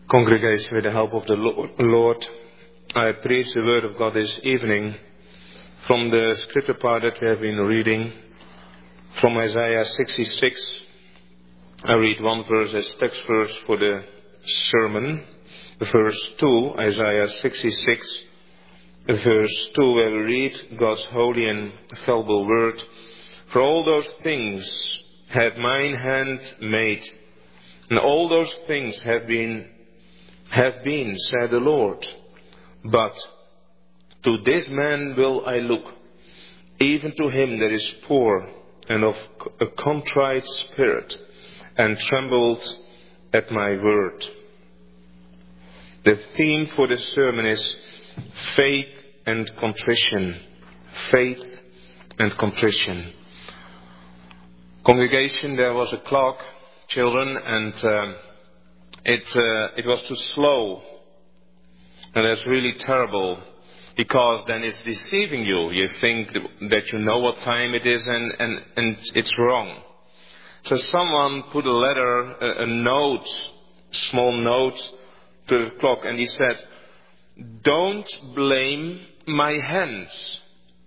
Congregation, with the help of the Lord, I preach the word of God this evening from the scripture part that we have been reading from Isaiah 66. I read one verse as text verse for the sermon. Verse 2, Isaiah 66, verse 2, where we read God's holy and fallible word. For all those things had mine hand made, and all those things have been, said the Lord. But to this man will I look, even to him that is poor and of a contrite spirit, and trembled at my word. The theme for this sermon is faith and contrition. Faith and contrition. Congregation, there was a clock, children, and it was too slow. And that's really terrible, because then it's deceiving you. You think that you know what time it is, and it's wrong. So someone put a letter, a note, small note, to the clock, and he said, "Don't blame my hands.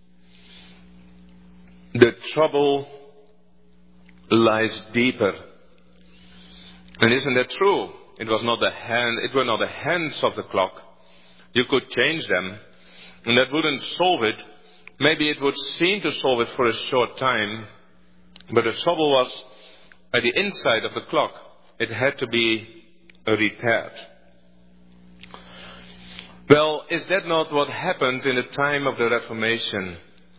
The trouble lies deeper." And isn't that true? It were not the hands of the clock. You could change them, and that wouldn't solve it. Maybe it would seem to solve it for a short time, but the trouble was at the inside of the clock. It had to be repaired. Well, is that not what happened in the time of the Reformation?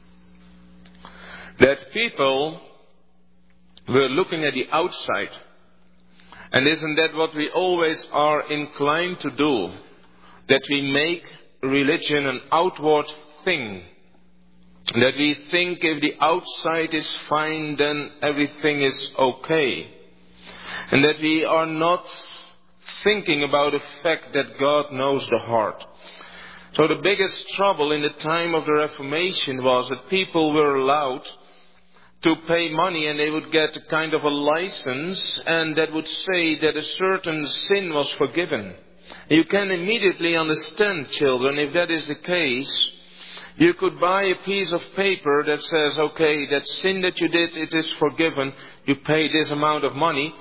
That people were looking at the outside. And isn't that what we always are inclined to do? That we make religion an outward thing. That we think if the outside is fine, then everything is okay. And that we are not thinking about the fact that God knows the heart. So the biggest trouble in the time of the Reformation was that people were allowed to pay money, and they would get a kind of a license, and that would say that a certain sin was forgiven. You can immediately understand, children, if that is the case. You could buy a piece of paper that says, okay, that sin that you did, it is forgiven. You pay this amount of money.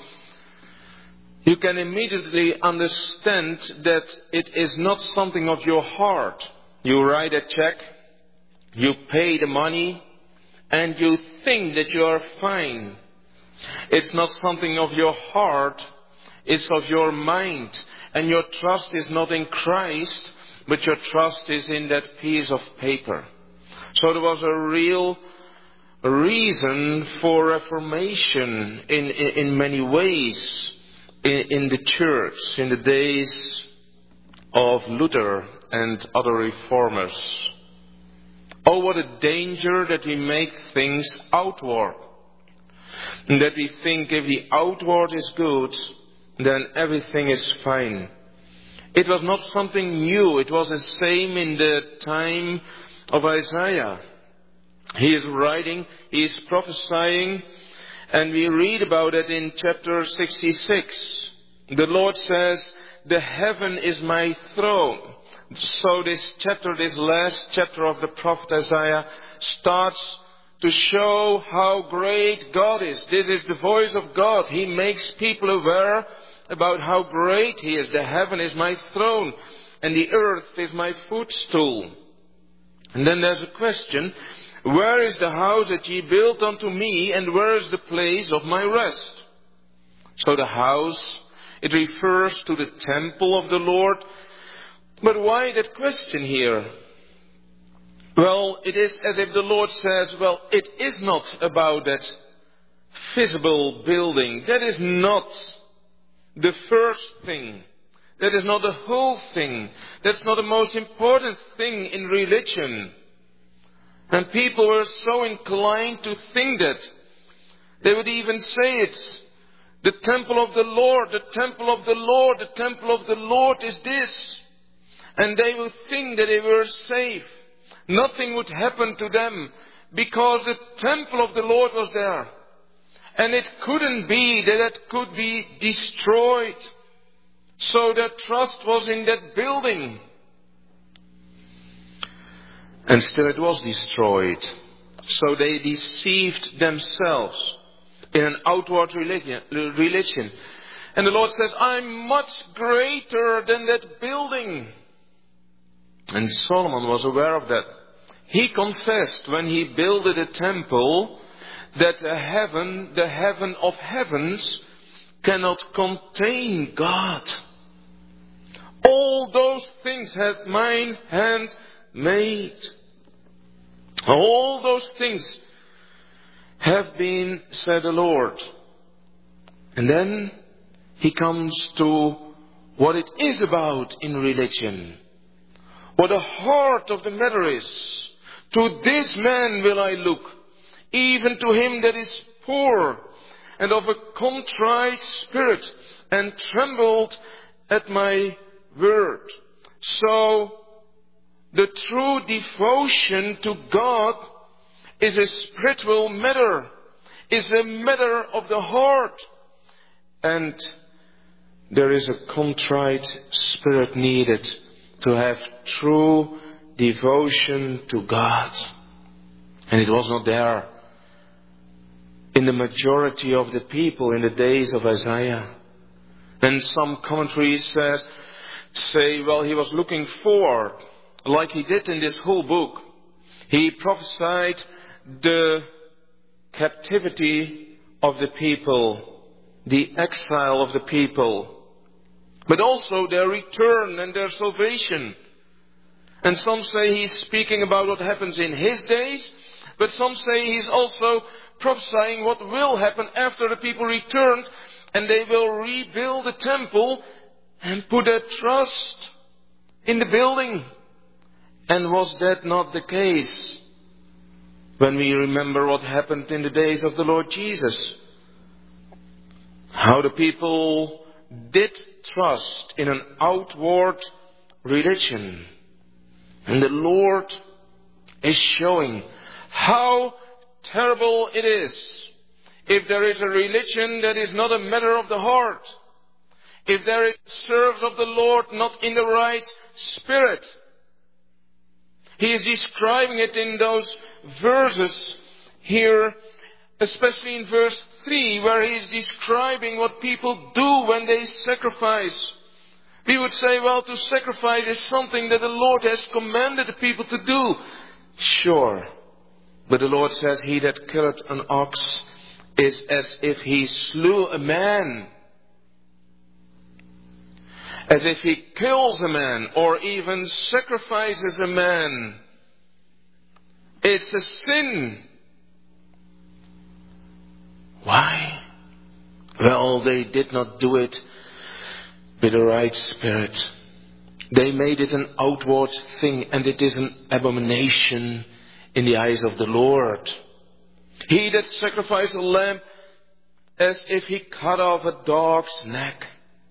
You can immediately understand that it is not something of your heart. You write a check, you pay the money, and you think that you are fine. It's not something of your heart, it's of your mind. And your trust is not in Christ, but your trust is in that piece of paper. So there was a real reason for reformation in many ways in the church in the days of Luther and other reformers. Oh, what a danger that we make things outward. And that we think if the outward is good, then everything is fine. It was not something new. It was the same in the time of Isaiah. He is writing, he is prophesying, and we read about it in chapter 66. The Lord says, "The heaven is my throne." So this last chapter of the prophet Isaiah starts to show how great God is. This is the voice of God. He makes people aware about how great He is. The heaven is my throne, and the earth is my footstool. And then there's a question, where is the house that ye built unto me, and where is the place of my rest? So the house, it refers to the temple of the Lord. But why that question here? Well, it is as if the Lord says, well, it is not about that visible building. That is not the first thing. That is not the whole thing. That's not the most important thing in religion. And people were so inclined to think that. They would even say it's the temple of the Lord, the temple of the Lord, the temple of the Lord is this. And they would think that they were safe. Nothing would happen to them because the temple of the Lord was there. And it couldn't be that it could be destroyed. So their trust was in that building. And still it was destroyed. So they deceived themselves in an outward religion. And the Lord says, I'm much greater than that building. And Solomon was aware of that. He confessed when he builded a temple that the heaven of heavens, cannot contain God. All those things hath mine hand made. All those things have been, said the Lord. And then he comes to what it is about in religion. What the heart of the matter is. To this man will I look, even to him that is poor and of a contrite spirit, and trembled at my word. So, the true devotion to God is a spiritual matter, is a matter of the heart. And there is a contrite spirit needed to have true devotion to God. And it was not there in the majority of the people in the days of Isaiah. And some commentaries say, well, he was looking forward, like he did in this whole book. He prophesied the captivity of the people, the exile of the people, but also their return and their salvation. And some say he's speaking about what happens in his days, but some say he's also prophesying what will happen after the people returned and they will rebuild the temple and put their trust in the building. And was that not the case when we remember what happened in the days of the Lord Jesus? How the people did trust in an outward religion. And the Lord is showing how terrible it is if there is a religion that is not a matter of the heart. If there is service of the Lord not in the right spirit. He is describing it in those verses here, especially in verse 3, where he is describing what people do when they sacrifice. We would say, well, to sacrifice is something that the Lord has commanded the people to do. Sure. But the Lord says, he that killeth an ox is as if he slew a man. As if he kills a man or even sacrifices a man. It's a sin. Why? Well, they did not do it with the right spirit. They made it an outward thing, and it is an abomination in the eyes of the Lord. He that sacrificed a lamb as if he cut off a dog's neck.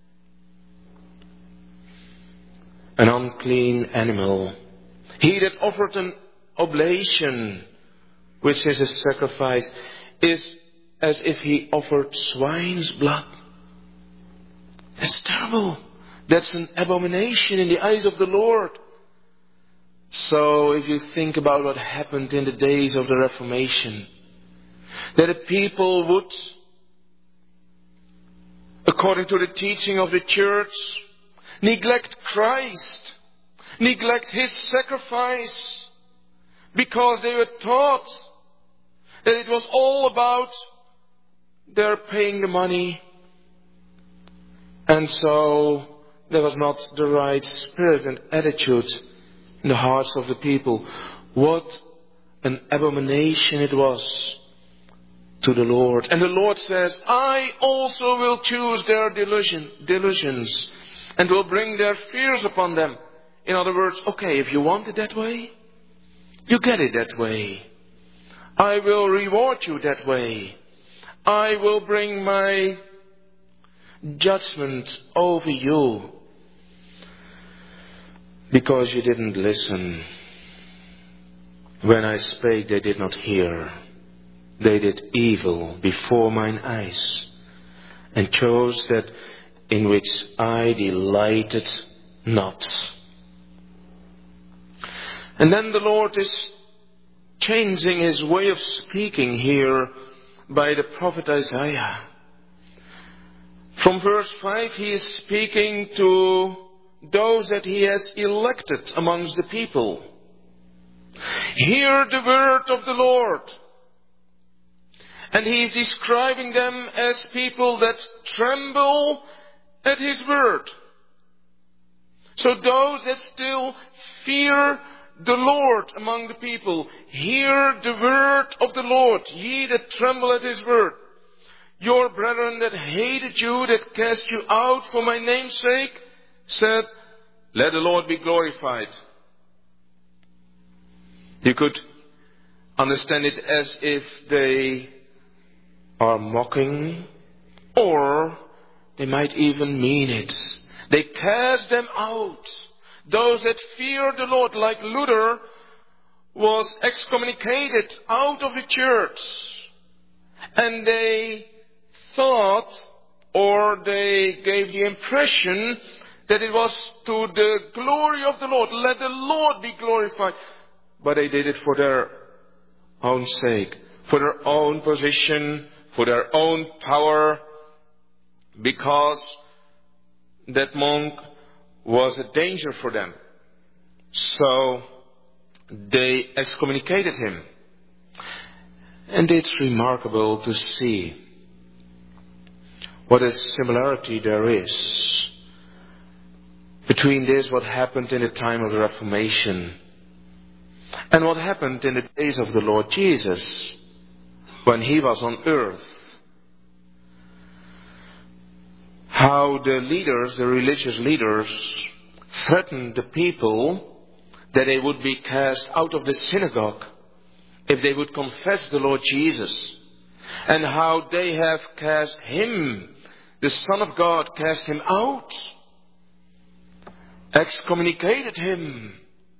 An unclean animal. He that offered an oblation, which is a sacrifice, is as if he offered swine's blood. That's terrible. That's an abomination in the eyes of the Lord. So if you think about what happened in the days of the Reformation, that the people would, according to the teaching of the church, neglect Christ, neglect His sacrifice, because they were taught that it was all about their paying the money. And so there was not the right spirit and attitude in the hearts of the people. What an abomination it was to the Lord. And the Lord says, I also will choose their delusions and will bring their fears upon them. In other words, okay, if you want it that way, you get it that way. I will reward you that way. I will bring my judgment over you because you didn't listen. When I spake, they did not hear. They did evil before mine eyes, and chose that in which I delighted not. And then the Lord is changing his way of speaking here by the prophet Isaiah. From verse 5 he is speaking to those that he has elected amongst the people. Hear the word of the Lord. And he is describing them as people that tremble at his word. So those that still fear the Lord among the people, hear the word of the Lord, ye that tremble at his word. Your brethren that hated you, that cast you out for my name's sake, said, let the Lord be glorified. You could understand it as if they are mocking, or they might even mean it. They cast them out. Those that fear the Lord, like Luther, was excommunicated out of the church. And they thought, or they gave the impression, that it was to the glory of the Lord. Let the Lord be glorified. But they did it for their own sake, for their own position, for their own power, because that monk was a danger for them. So they excommunicated him. And it's remarkable to see what a similarity there is between this, what happened in the time of the Reformation, and what happened in the days of the Lord Jesus when he was on earth. How the leaders, the religious leaders, threatened the people that they would be cast out of the synagogue if they would confess the Lord Jesus. And how they have cast him, the Son of God, cast him out, excommunicated him,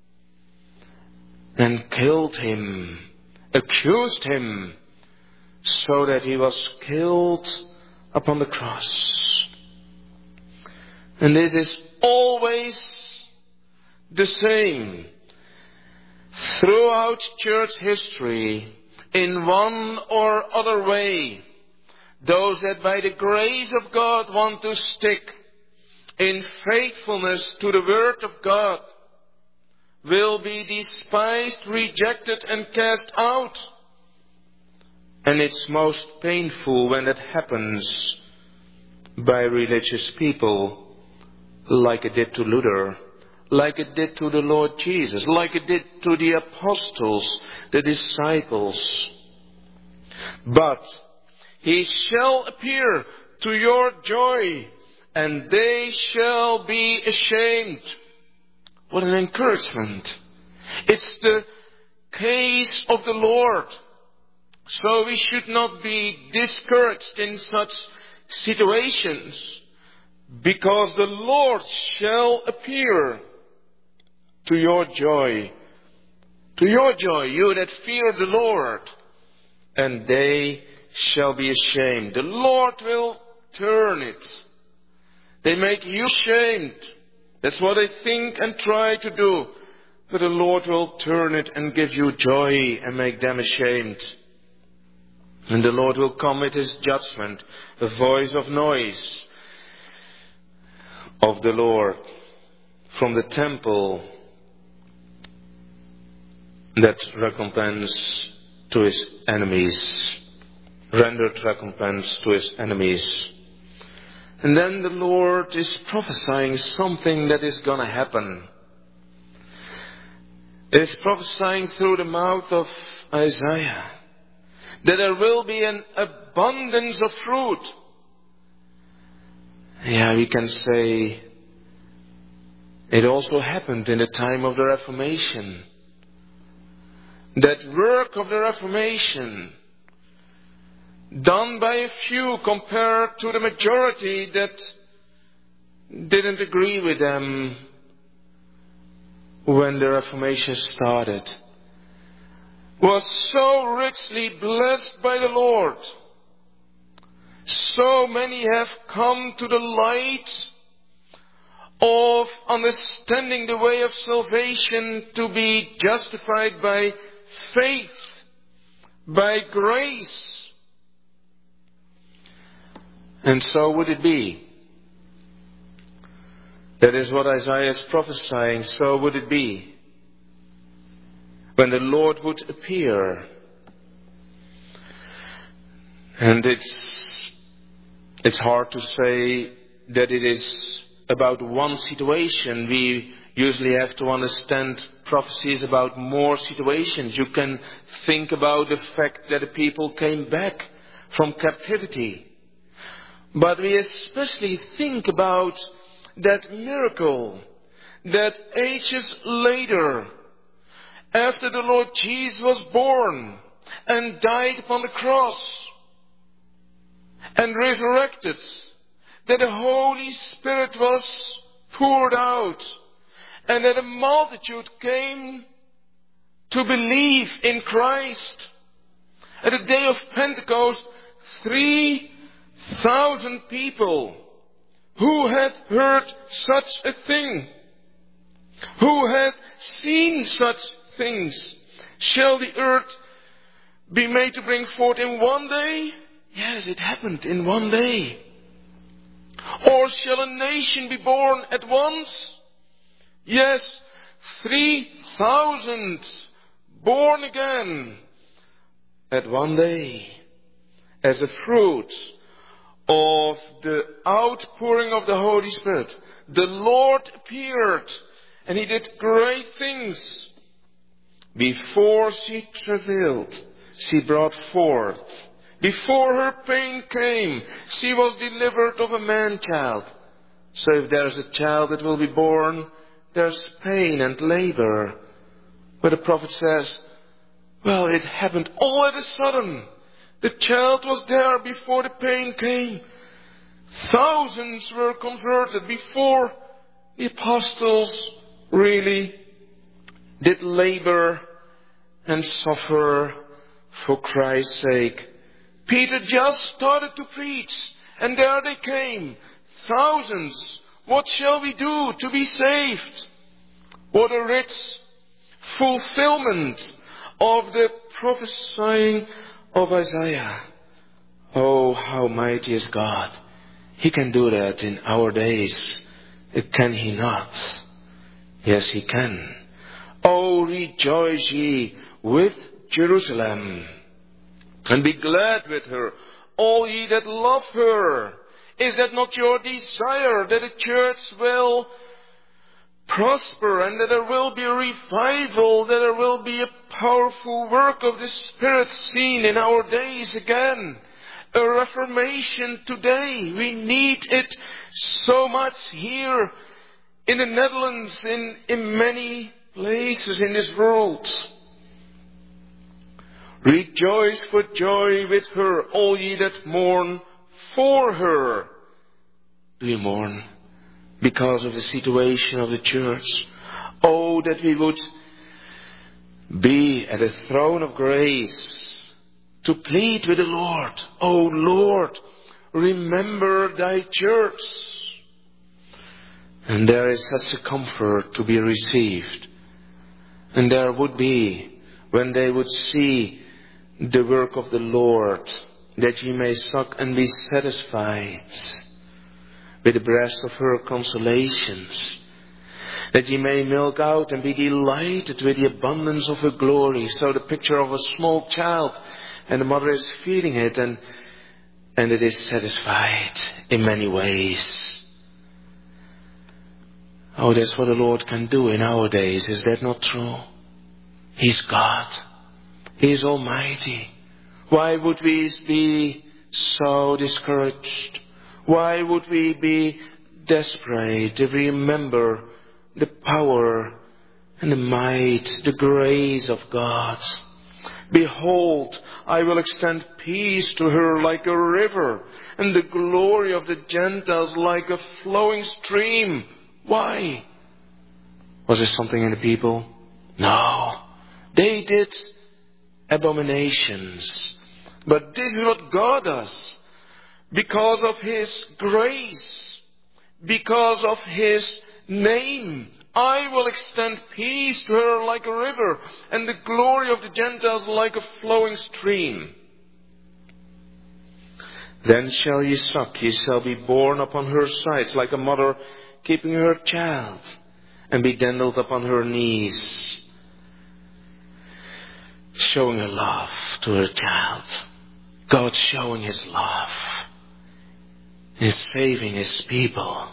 and killed him, accused him, so that he was killed upon the cross. And this is always the same throughout church history, in one or other way. Those that by the grace of God want to stick in faithfulness to the word of God will be despised, rejected, and cast out. And it's most painful when that happens by religious people, like it did to Luther, like it did to the Lord Jesus, like it did to the apostles, the disciples. But he shall appear to your joy, and they shall be ashamed. What an encouragement. It's the case of the Lord. So we should not be discouraged in such situations, because the Lord shall appear to your joy. To your joy, you that fear the Lord, and they shall be ashamed. The Lord will turn it. They make you ashamed. That's what they think and try to do. But the Lord will turn it and give you joy and make them ashamed. And the Lord will come with his judgment, a voice of noise of the Lord from the temple, that recompense to his enemies, rendered recompense to his enemies. And then the Lord is prophesying something that is going to happen. He is prophesying through the mouth of Isaiah that there will be an abundance of fruit. Yeah, we can say it also happened in the time of the Reformation. That work of the Reformation, done by a few compared to the majority that didn't agree with them when the Reformation started, was so richly blessed by the Lord, so many have come to the light of understanding the way of salvation to be justified by faith, by grace. And so would it be. That is what Isaiah is prophesying. So would it be when the Lord would appear. And it's hard to say that it is about one situation. We usually have to understand prophecies about more situations. You can think about the fact that the people came back from captivity. But we especially think about that miracle that ages later, after the Lord Jesus was born and died upon the cross and resurrected, that the Holy Spirit was poured out and that a multitude came to believe in Christ. At the day of Pentecost, 3,000 people who had heard such a thing, who had seen such things. Shall the earth be made to bring forth in one day? Yes, it happened in one day. Or shall a nation be born at once? Yes, 3,000 born again at one day as a fruit of the outpouring of the Holy Spirit. The Lord appeared and He did great things. Before she travailed, she brought forth. Before her pain came, she was delivered of a man-child. So if there is a child that will be born, there's pain and labor. But the prophet says, well, it happened all of a sudden. The child was there before the pain came. Thousands were converted before the apostles really did labor and suffer for Christ's sake. Peter just started to preach, and there they came. Thousands. What shall we do to be saved? What a rich fulfillment of the prophesying of Isaiah. Oh, how mighty is God. He can do that in our days. Can He not? Yes, He can. Oh, rejoice ye with Jerusalem, and be glad with her, all ye that love her. Is that not your desire, that the church will prosper and that there will be a revival, that there will be a powerful work of the Spirit seen in our days again? A reformation today. We need it so much here in the Netherlands, in many places in this world. Rejoice for joy with her, all ye that mourn for her. Do you mourn because of the situation of the church? Oh, that we would be at the throne of grace to plead with the Lord. Oh Lord, remember thy church. And there is such a comfort to be received. And there would be, when they would see the work of the Lord, that ye may suck and be satisfied with the breast of her consolations, that ye may milk out and be delighted with the abundance of her glory. So the picture of a small child, and the mother is feeding it, and it is satisfied in many ways. Oh, that's what the Lord can do in our days. Is that not true? He's God. He is Almighty. Why would we be so discouraged? Why would we be desperate if we remember the power and the might, the grace of God? Behold, I will extend peace to her like a river, and the glory of the Gentiles like a flowing stream. Why? Was there something in the people? No. They did abominations. But this is what God does. because of His grace, because of His name. I will extend peace to her like a river, and the glory of the Gentiles like a flowing stream. Then shall ye suck, ye shall be borne upon her sides, like a mother keeping her child, and be dandled upon her knees, showing her love to her child. God showing His love, He's saving His people,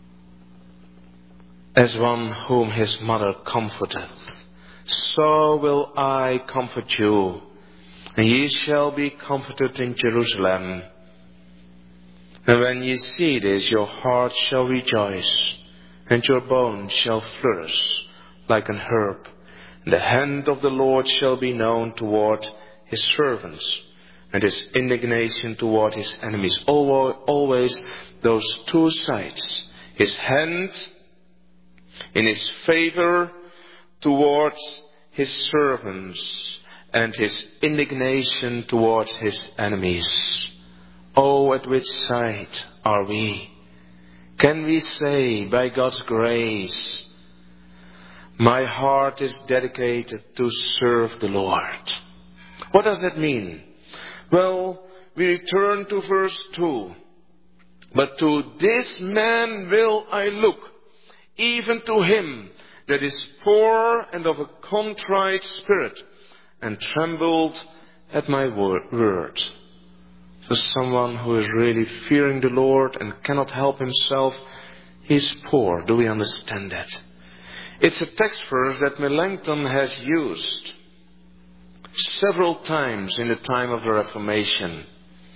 as one whom His mother comforteth. So will I comfort you, and ye shall be comforted in Jerusalem. And when ye see this, your heart shall rejoice, and your bones shall flourish like an herb. And the hand of the Lord shall be known toward His servants, and His indignation toward His enemies. Always those two sides. His hand in His favor towards His servants, and His indignation towards His enemies. Oh, at which side are we? Can we say, by God's grace, my heart is dedicated to serve the Lord? What does that mean? Well, we return to verse 2. But to this man will I look, even to him that is poor and of a contrite spirit, and trembled at my word. For someone who is really fearing the Lord and cannot help himself, he's poor. Do we understand that? It's a text verse that Melanchthon has used several times in the time of the Reformation.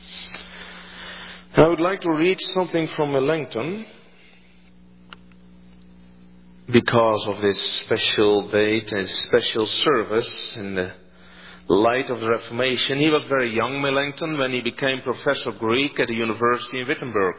I would like to read something from Melanchthon because of this special date and special service in the light of the Reformation. He was very young, Melanchthon, when he became professor of Greek at the university in Wittenberg.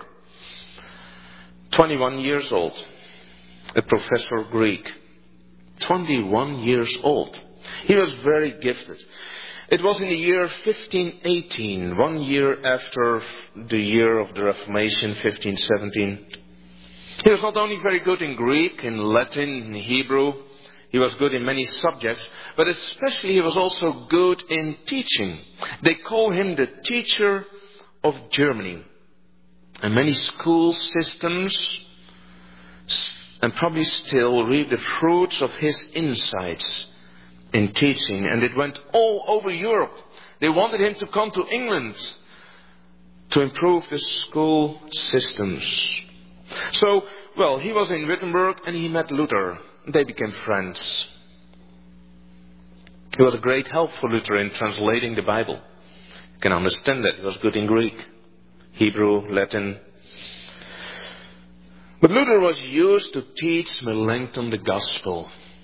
21 years old, a professor of Greek. 21 years old. He was very gifted. It was in the year 1518, 1 year after the year of the Reformation, 1517. He was not only very good in Greek, in Latin, in Hebrew. He was good in many subjects, but especially he was also good in teaching. They call him the teacher of Germany. And many school systems, and probably still, reap the fruits of his insights in teaching. And it went all over Europe. They wanted him to come to England to improve the school systems. So, well, he was in Wittenberg and he met Luther. They became friends. He was a great help for Luther in translating the Bible. You can understand that. He was good in Greek, Hebrew, Latin. But Luther was used to teach Melanchthon the gospel.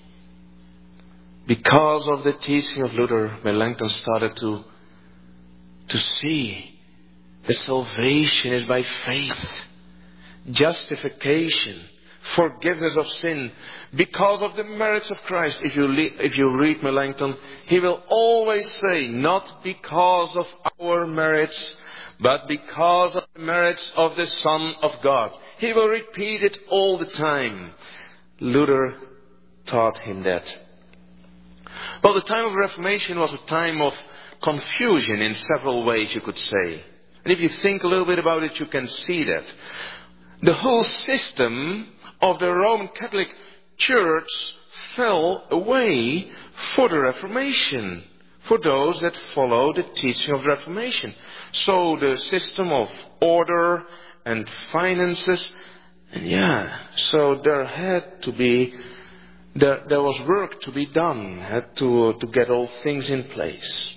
Because of the teaching of Luther, Melanchthon started to see that salvation is by faith, justification, forgiveness of sin, because of the merits of Christ. If you read Melanchthon, he will always say, not because of our merits, but because of the merits of the Son of God. He will repeat it all the time. Luther taught him that. Well, the time of Reformation was a time of confusion in several ways, you could say. And if you think a little bit about it, you can see that. The whole system of the Roman Catholic Church fell away for the Reformation, for those that follow the teaching of the Reformation. So the system of order and finances, and so there had to be, there was work to be done, had to get all things in place.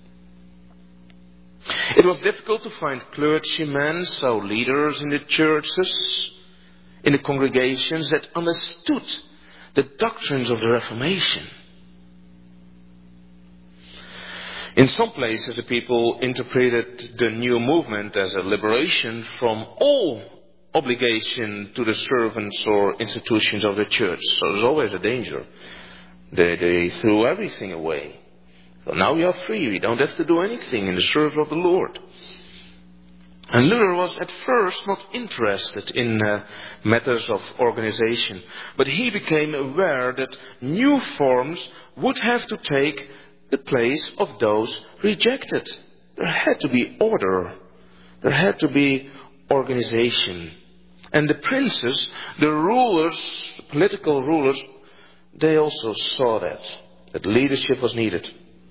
It was difficult to find clergymen, so leaders in the churches, in the congregations that understood the doctrines of the Reformation. In some places, the people interpreted the new movement as a liberation from all obligation to the servants or institutions of the church. So there's always a danger. They threw everything away. So now we are free. We don't have to do anything in the service of the Lord. And Luther was at first not interested in matters of organization, but he became aware that new forms would have to take the place of those rejected. There had to be order. There had to be organization. And the princes, the rulers, the political rulers, they also saw that leadership was needed.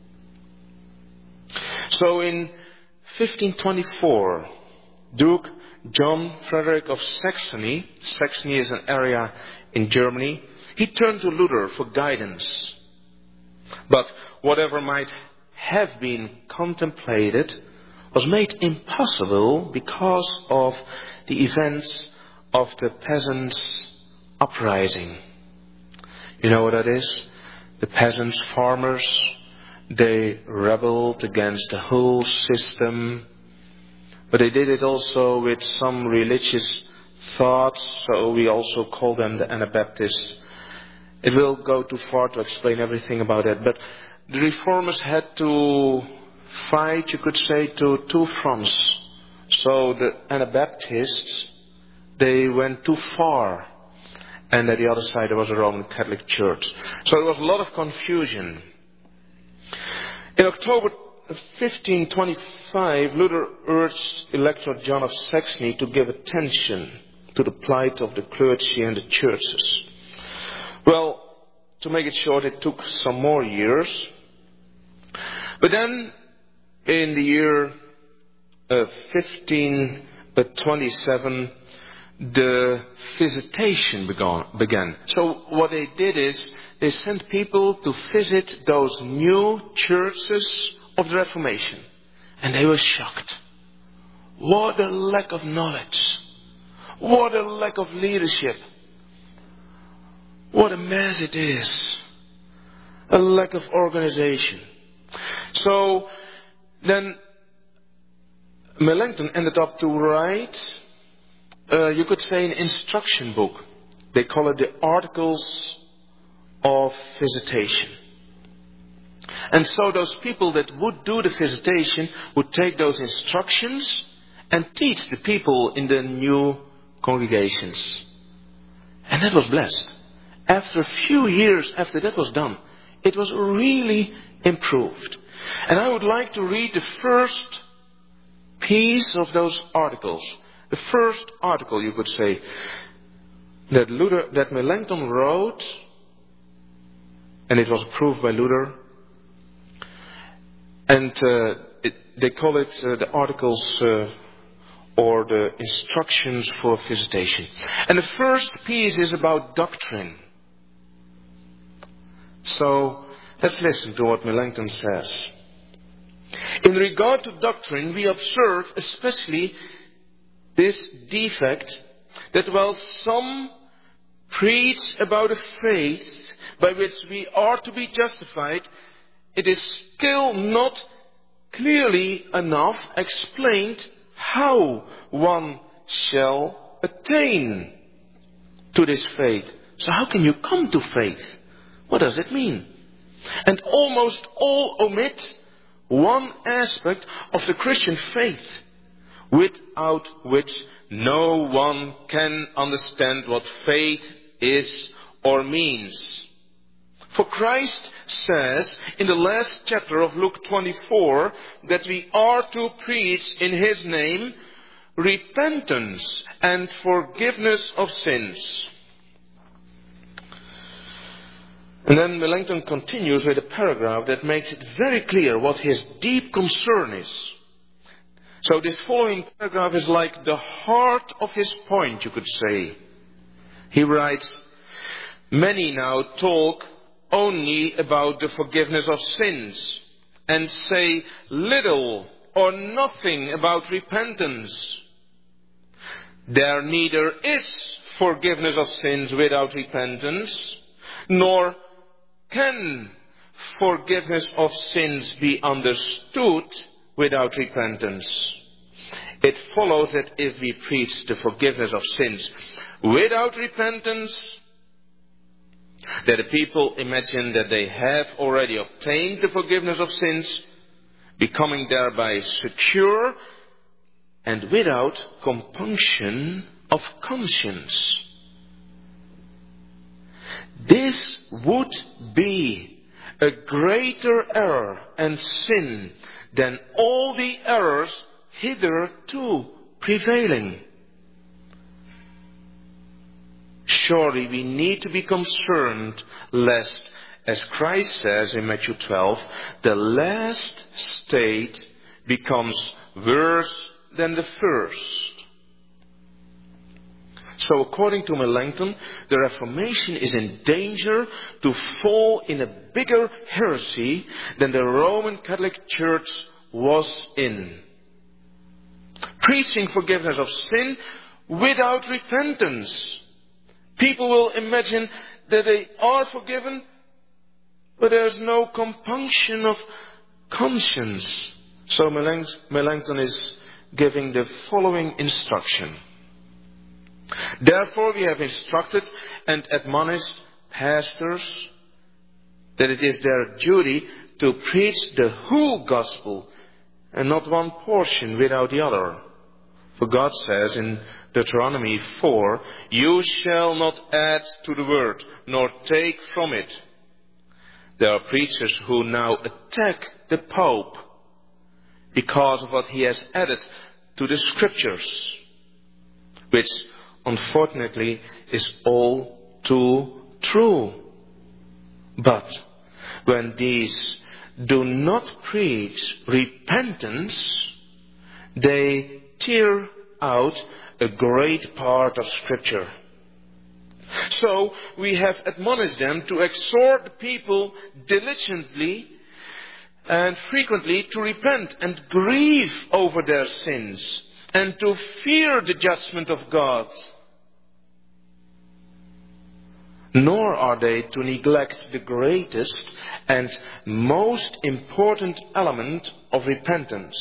So in 1524, Duke John Frederick of Saxony is an area in Germany, he turned to Luther for guidance. But whatever might have been contemplated was made impossible because of the events of the peasants' uprising. You know what that is? The peasants, farmers, they rebelled against the whole system. But they did it also with some religious thoughts, so we also call them the Anabaptists. It will go too far to explain everything about that, but the reformers had to fight, you could say, to two fronts. So the Anabaptists, they went too far, and at the other side there was a Roman Catholic Church. So there was a lot of confusion. In October 1525, Luther urged Elector John of Saxony to give attention to the plight of the clergy and the churches. Well, to make it short, it took some more years. But then, in the year 1527, the visitation began. So what they did is, they sent people to visit those new churches of the Reformation. And they were shocked. What a lack of knowledge. What a lack of leadership. What a mess it is. A lack of organization. So then Melanchthon ended up to write, you could say, an instruction book. They call it the Articles of Visitation. And so those people that would do the visitation would take those instructions and teach the people in the new congregations. And that was blessed. After a few years after that was done, it was really improved. And I would like to read the first piece of those articles. The first article, you could say, that Melanchthon wrote, and it was approved by Luther. And they call it the Articles or the Instructions for Visitation. And the first piece is about doctrine. So let's listen to what Melanchthon says. In regard to doctrine, we observe especially this defect, that while some preach about a faith by which we are to be justified, it is still not clearly enough explained how one shall attain to this faith. So how can you come to faith? What does it mean? And almost all omit one aspect of the Christian faith, without which no one can understand what faith is or means. For Christ says in the last chapter of Luke 24 that we are to preach in His name repentance and forgiveness of sins. And then Melanchthon continues with a paragraph that makes it very clear what his deep concern is. So this following paragraph is like the heart of his point, you could say. He writes, "Many now talk only about the forgiveness of sins and say little or nothing about repentance. There neither is forgiveness of sins without repentance, nor can forgiveness of sins be understood without repentance. It follows that if we preach the forgiveness of sins without repentance, that the people imagine that they have already obtained the forgiveness of sins, becoming thereby secure and without compunction of conscience. This would be a greater error and sin than all the errors hitherto prevailing. Surely we need to be concerned lest, as Christ says in Matthew 12, the last state becomes worse than the first. So according to Melanchthon, the Reformation is in danger to fall in a bigger heresy than the Roman Catholic Church was in. Preaching forgiveness of sin without repentance. People will imagine that they are forgiven, but there's no compunction of conscience. So Melanchthon is giving the following instruction. Therefore we have instructed and admonished pastors that it is their duty to preach the whole gospel and not one portion without the other. For God says in Deuteronomy 4, "You shall not add to the word, nor take from it." There are preachers who now attack the Pope because of what he has added to the scriptures, which unfortunately is all too true. But when these do not preach repentance, they tear out a great part of Scripture. So we have admonished them to exhort the people diligently and frequently to repent and grieve over their sins and to fear the judgment of God. Nor are they to neglect the greatest and most important element of repentance.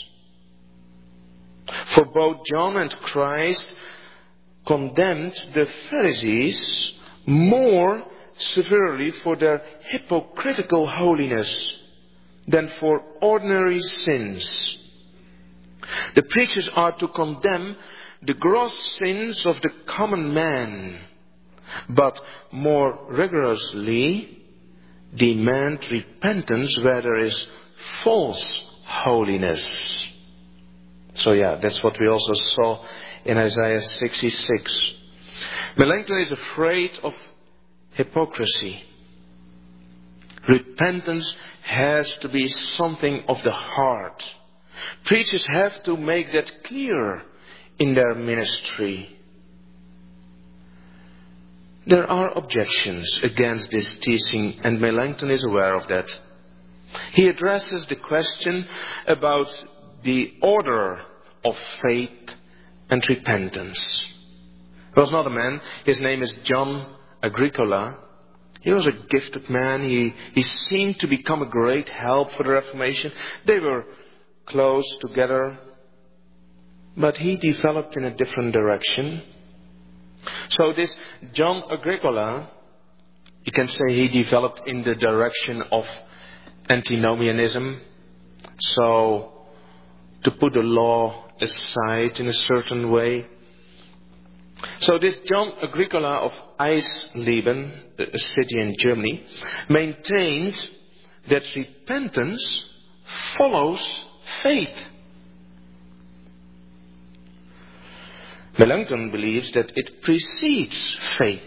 For both John and Christ condemned the Pharisees more severely for their hypocritical holiness than for ordinary sins. The preachers are to condemn the gross sins of the common man, but more rigorously demand repentance where there is false holiness. So that's what we also saw in Isaiah 66. Melanchthon is afraid of hypocrisy. Repentance has to be something of the heart. Preachers have to make that clear in their ministry. There are objections against this teaching, and Melanchthon is aware of that. He addresses the question about the order of faith and repentance. There was another man, his name is John Agricola. He was a gifted man. He seemed to become a great help for the Reformation. They were close together, but he developed in a different direction. So this John Agricola, you can say he developed in the direction of antinomianism. So to put the law aside in a certain way. So this John Agricola of Eisleben, a city in Germany, maintained that repentance follows faith. Melanchthon believes that it precedes faith.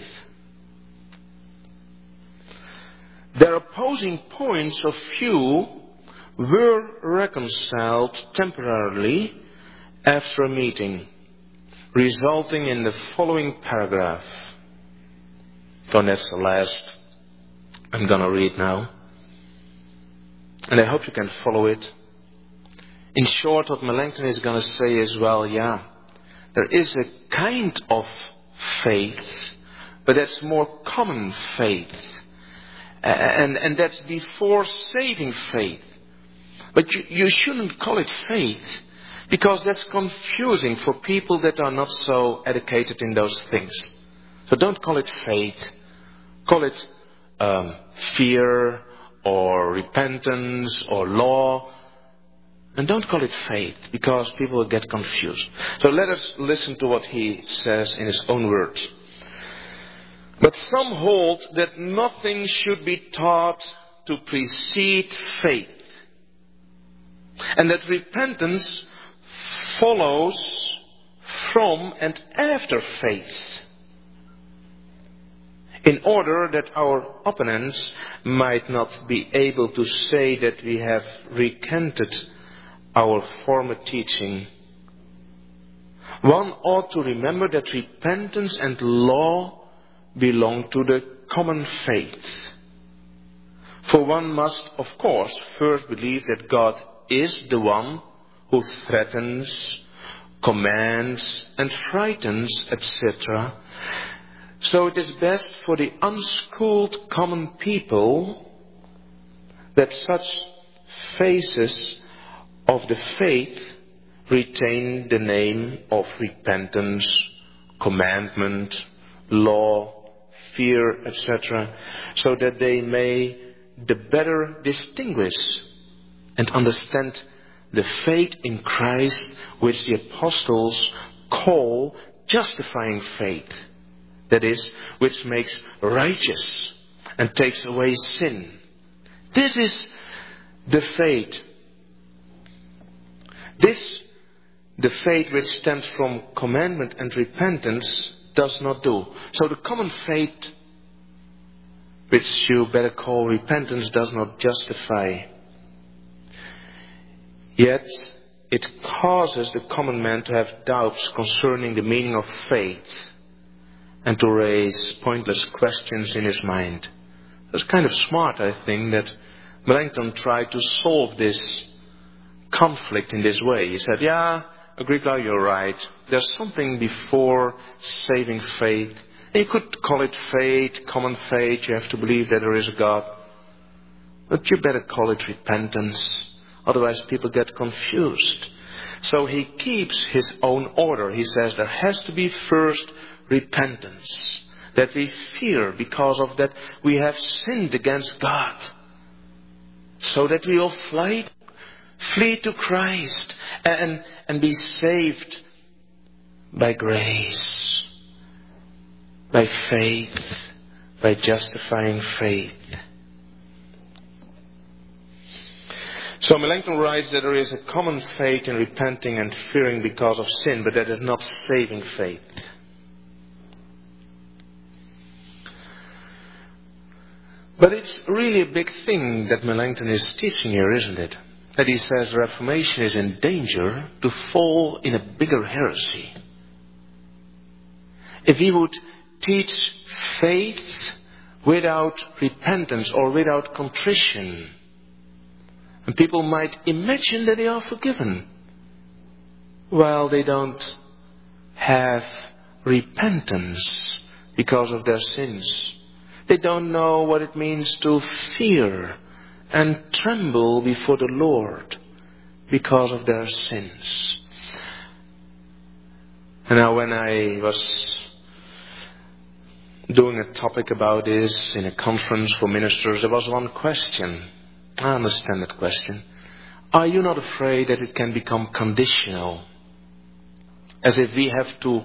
Their opposing points of view were reconciled temporarily after a meeting, resulting in the following paragraph. So that's the last I'm going to read now. And I hope you can follow it. In short, what Melanchthon is going to say is, there is a kind of faith, but that's more common faith. And that's before saving faith. But you shouldn't call it faith, because that's confusing for people that are not so educated in those things. So don't call it faith. Call it fear or repentance or law. And don't call it faith, because people will get confused. So let us listen to what he says in his own words. But some hold that nothing should be taught to precede faith, and that repentance follows from and after faith, in order that our opponents might not be able to say that we have recanted our former teaching. One ought to remember that repentance and law belong to the common faith. For one must, of course, first believe that God is the one who threatens, commands, and frightens, etc. So it is best for the unschooled common people that such phases of the faith retain the name of repentance, commandment, law, fear, etc., so that they may the better distinguish and understand the faith in Christ, which the apostles call justifying faith. That is, which makes righteous and takes away sin. This is the faith. The faith which stems from commandment and repentance does not do. So the common faith, which you better call repentance, does not justify. Yet it causes the common man to have doubts concerning the meaning of faith and to raise pointless questions in his mind. It's kind of smart, I think, that Melanchthon tried to solve this conflict in this way. He said, Agricola, you're right. There's something before saving faith. You could call it faith, common faith. You have to believe that there is a God. But you better call it repentance. Otherwise people get confused. So he keeps his own order. He says there has to be first repentance. That we fear because of that we have sinned against God. So that we will flee to Christ and be saved by grace, by faith, by justifying faith. So Melanchthon writes that there is a common faith in repenting and fearing because of sin, but that is not saving faith. But it's really a big thing that Melanchthon is teaching here, isn't it? That he says the Reformation is in danger to fall in a bigger heresy. If he would teach faith without repentance or without contrition, and people might imagine that they are forgiven, while they don't have repentance because of their sins. They don't know what it means to fear and tremble before the Lord because of their sins. And now when I was doing a topic about this in a conference for ministers, there was one question. I understand that question. Are you not afraid that it can become conditional? As if we have to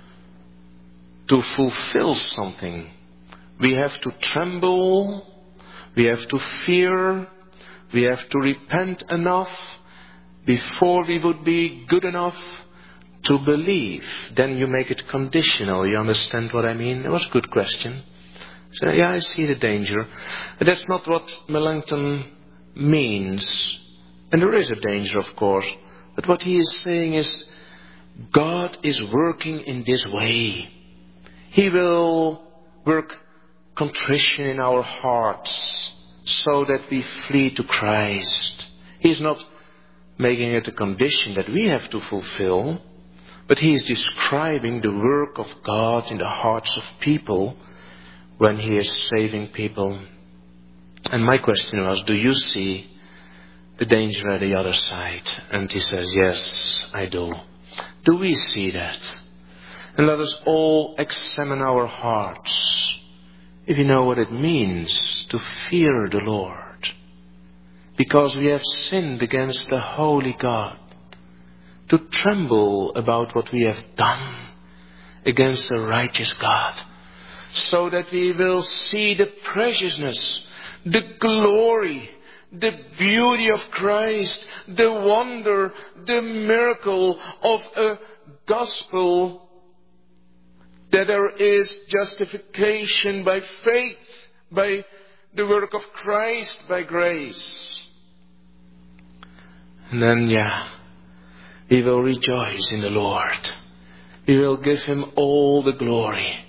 fulfill something. We have to tremble, we have to fear, we have to repent enough before we would be good enough to believe. Then you make it conditional. You understand what I mean? It was a good question. So I see the danger. But that's not what Melanchthon means. And there is a danger, of course. But what he is saying is, God is working in this way. He will work contrition in our hearts so that we flee to Christ. He's not making it a condition that we have to fulfill, but he is describing the work of God in the hearts of people when he is saving people. And my question was, do you see the danger at the other side? And he says, yes, I do. Do we see that? And let us all examine our hearts. If you know what it means to fear the Lord. because we have sinned against the holy God, to tremble about what we have done against the righteous God, so that we will see the preciousness, the glory, the beauty of Christ, the wonder, the miracle of a gospel, that there is justification by faith, by the work of Christ, by grace. And then, we will rejoice in the Lord. We will give Him all the glory.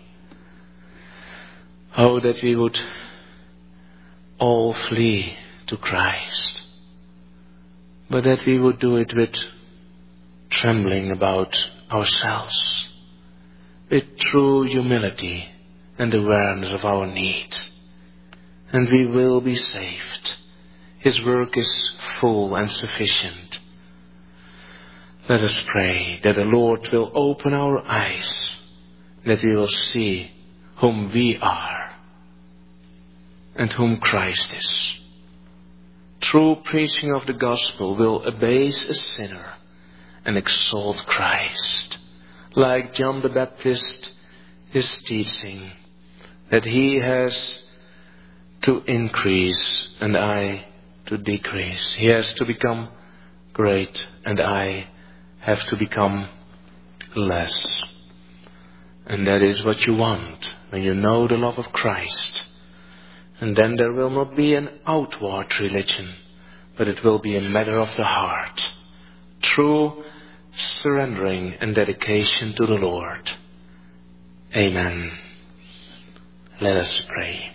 Oh, that we would all flee to Christ, but that we would do it with trembling about ourselves, with true humility and awareness of our need. And we will be saved. His work is full and sufficient. Let us pray that the Lord will open our eyes, that we will see whom we are and whom Christ is. True preaching of the gospel will abase a sinner and exalt Christ, like John the Baptist is teaching, that he has to increase and I to decrease. He has to become great and I have to become less. And that is what you want when you know the love of Christ. And then there will not be an outward religion, but it will be a matter of the heart. True surrendering and dedication to the Lord. Amen. Let us pray.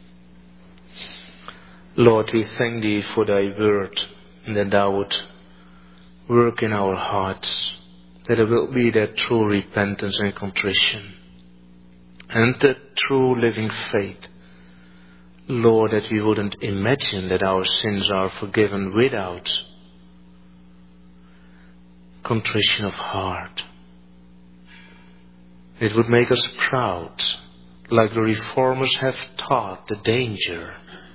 Lord, we thank Thee for Thy word, and that Thou would work in our hearts, that there will be that true repentance and contrition, and that true living faith. Lord, that we wouldn't imagine that our sins are forgiven without contrition of heart. It would make us proud, like the reformers have taught the danger,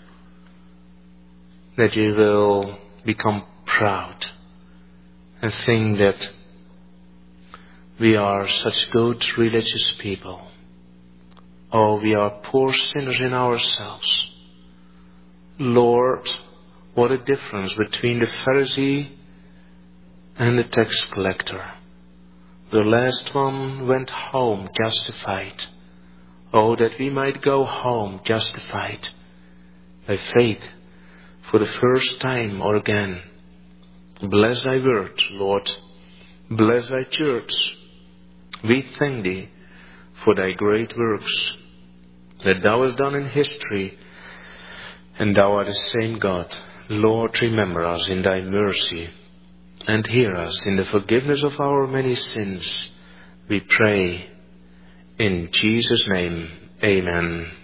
that we will become proud and think that we are such good religious people. Oh, we are poor sinners in ourselves. Lord, what a difference between the Pharisee and the tax collector. The last one went home justified. Oh, that we might go home justified by faith for the first time or again. Bless Thy word, Lord. Bless Thy church. We thank Thee for Thy great works that Thou hast done in history, and Thou art the same God. Lord, remember us in Thy mercy, and hear us in the forgiveness of our many sins. We pray in Jesus' name. Amen.